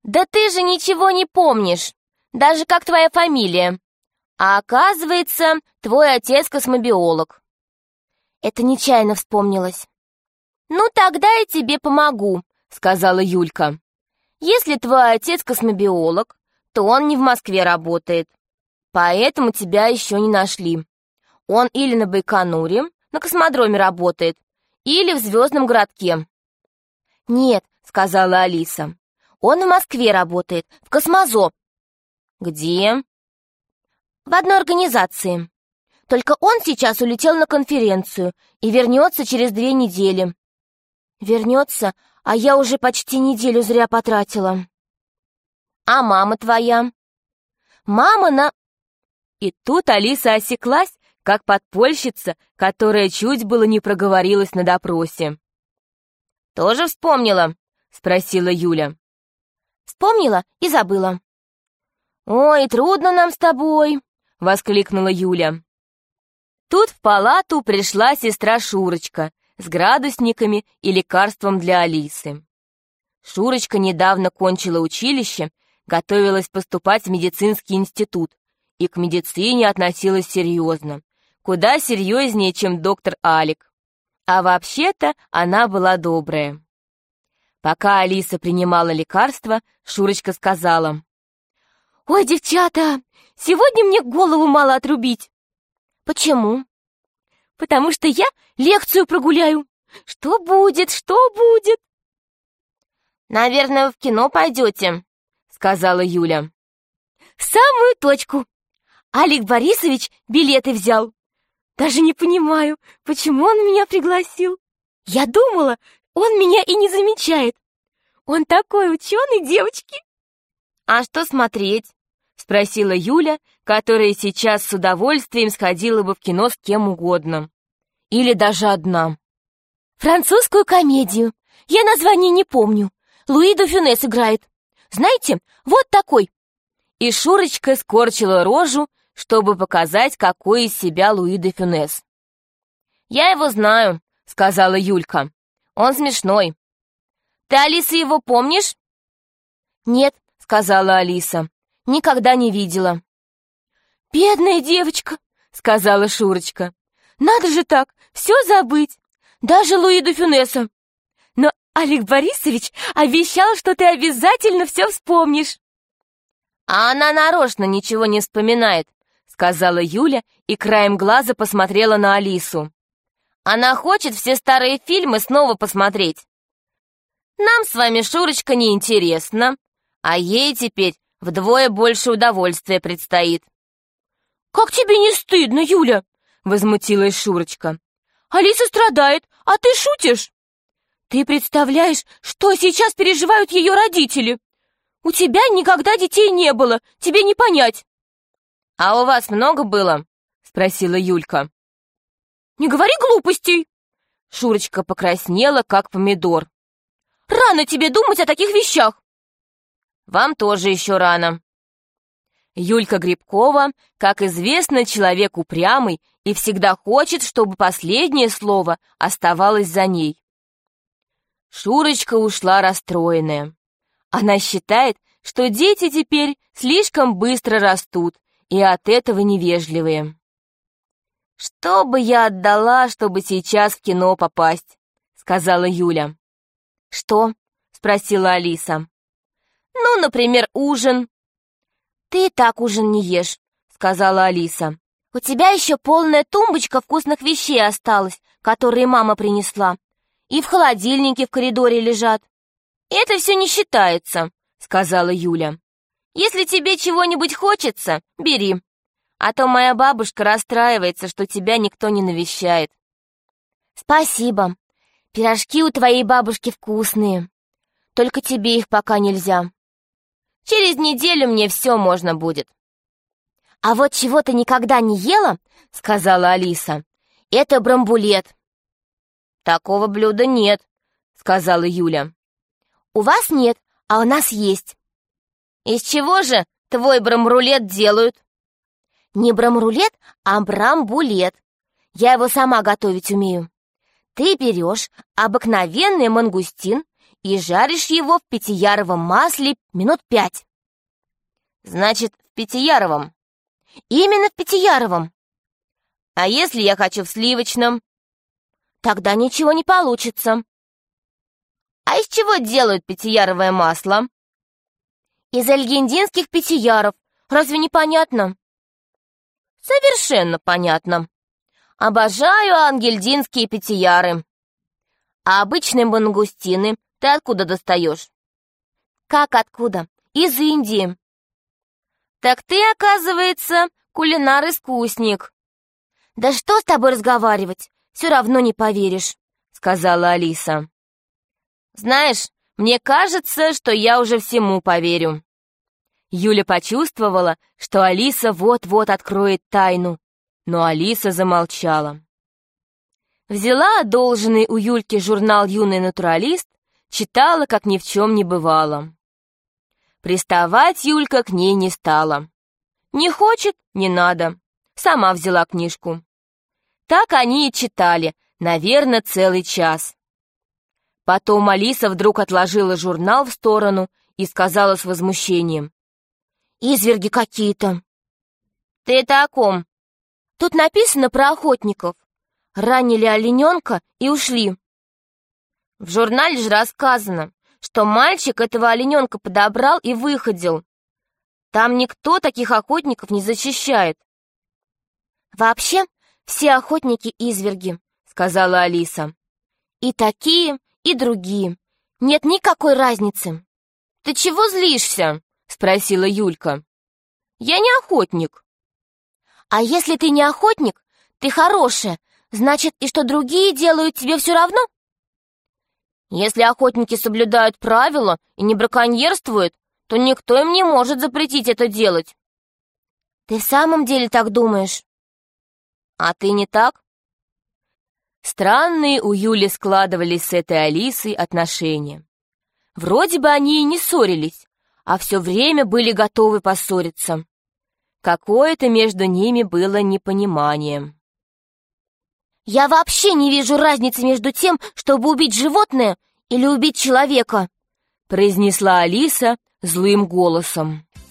Да ты же ничего не помнишь, даже как твоя фамилия. А оказывается, твой отец космобиолог. Это нечаянно вспомнилось. Ну, тогда я тебе помогу, сказала Юлька. Если твой отец космобиолог, то он не в Москве работает. Поэтому тебя еще не нашли. Он или на Байконуре, на космодроме работает, или в Звездном городке. Нет, сказала Алиса. Он в Москве работает, в Космозо. Где? В одной организации. Только он сейчас улетел на конференцию и вернется через 2 недели. Вернется, а я уже почти неделю зря потратила. А мама твоя? Мама на... И тут Алиса осеклась, как подпольщица, которая чуть было не проговорилась на допросе. «Тоже вспомнила?» — спросила Юля. «Вспомнила и забыла». «Ой, трудно нам с тобой!» — воскликнула Юля. Тут в палату пришла сестра Шурочка с градусниками и лекарством для Алисы. Шурочка недавно кончила училище, готовилась поступать в медицинский институт и к медицине относилась серьезно, куда серьезнее, чем доктор Алик. А вообще-то она была добрая. Пока Алиса принимала лекарство, Шурочка сказала: «Ой, девчата, сегодня мне голову мало отрубить». «Почему?» «Потому что я лекцию прогуляю. Что будет, что будет?» «Наверное, вы в кино пойдете», — сказала Юля. «В самую точку. Алик Борисович билеты взял. Даже не понимаю, почему он меня пригласил. Я думала, он меня и не замечает. Он такой ученый, девочки». «А что смотреть?» — спросила Юля, которая сейчас с удовольствием сходила бы в кино с кем угодно. Или даже одна. «Французскую комедию. Я название не помню. Луи де Фюнес играет. Знаете, вот такой». И Шурочка скорчила рожу, чтобы показать, какой из себя Луи де Фюнес. «Я его знаю», — сказала Юлька. «Он смешной». «Ты, Алиса, его помнишь?» «Нет», — сказала Алиса. «Никогда не видела». «Бедная девочка», — сказала Шурочка. «Надо же так, все забыть, даже Луи де Фюнеса. Но Алик Борисович обещал, что ты обязательно все вспомнишь». «А она нарочно ничего не вспоминает», — сказала Юля и краем глаза посмотрела на Алису. «Она хочет все старые фильмы снова посмотреть. Нам с вами, Шурочка, неинтересно, а ей теперь вдвое больше удовольствия предстоит». «Как тебе не стыдно, Юля?» — возмутилась Шурочка. «Алиса страдает, а ты шутишь? Ты представляешь, что сейчас переживают ее родители? У тебя никогда детей не было, тебе не понять». «А у вас много было?» — спросила Юлька. «Не говори глупостей!» Шурочка покраснела, как помидор. «Рано тебе думать о таких вещах!» «Вам тоже еще рано». Юлька Грибкова, как известно, человек упрямый и всегда хочет, чтобы последнее слово оставалось за ней. Шурочка ушла расстроенная. Она считает, что дети теперь слишком быстро растут и от этого невежливые. «Что бы я отдала, чтобы сейчас в кино попасть?» — сказала Юля. «Что?» — спросила Алиса. «Ну, например, ужин». «Ты и так ужин не ешь», — сказала Алиса. «У тебя еще полная тумбочка вкусных вещей осталась, которые мама принесла, и в холодильнике в коридоре лежат». «Это все не считается», — сказала Юля. «Если тебе чего-нибудь хочется, бери, а то моя бабушка расстраивается, что тебя никто не навещает». «Спасибо. Пирожки у твоей бабушки вкусные. Только тебе их пока нельзя. Через неделю мне все можно будет». «А вот чего ты никогда не ела, — сказала Алиса, — это брамбулет». «Такого блюда нет, — сказала Юля. «У вас нет, а у нас есть». «Из чего же твой брамбулет делают?» «Не брамбулет, а брамбулет. Я его сама готовить умею. Ты берешь обыкновенный мангустин и жаришь его в пятияровом масле минут 5. Значит, в пятияровом? Именно в пятияровом. А если я хочу в сливочном? Тогда ничего не получится. А из чего делают пятияровое масло? Из альгиндинских пятияров. Разве не понятно? Совершенно понятно. Обожаю ангельдинские пятияры. А обычные мангустины ты откуда достаешь? Как откуда? Из Индии. Так ты, оказывается, кулинар-искусник. Да что с тобой разговаривать? Все равно не поверишь, сказала Алиса. Знаешь, мне кажется, что я уже всему поверю. Юля почувствовала, что Алиса вот-вот откроет тайну, но Алиса замолчала. Взяла одолженный у Юльки журнал «Юный натуралист», читала, как ни в чем не бывало. Приставать Юлька к ней не стала. Не хочет — не надо. Сама взяла книжку. Так они и читали, наверное, целый час. Потом Алиса вдруг отложила журнал в сторону и сказала с возмущением: «Изверги какие-то». «Ты это о ком?» «Тут написано про охотников. Ранили олененка и ушли». В журнале же рассказано, что мальчик этого олененка подобрал и выходил. Там никто таких охотников не защищает. «Вообще, все охотники изверги», — сказала Алиса. «И такие, и другие. Нет никакой разницы». «Ты чего злишься?» — спросила Юлька. «Я не охотник». «А если ты не охотник, ты хорошая, значит, и что другие делают тебе все равно?» «Если охотники соблюдают правила и не браконьерствуют, то никто им не может запретить это делать». «Ты в самом деле так думаешь?» «А ты не так?» Странные у Юли складывались с этой Алисой отношения. Вроде бы они и не ссорились, а все время были готовы поссориться. Какое-то между ними было непонимание. «Я вообще не вижу разницы между тем, чтобы убить животное или убить человека», произнесла Алиса злым голосом.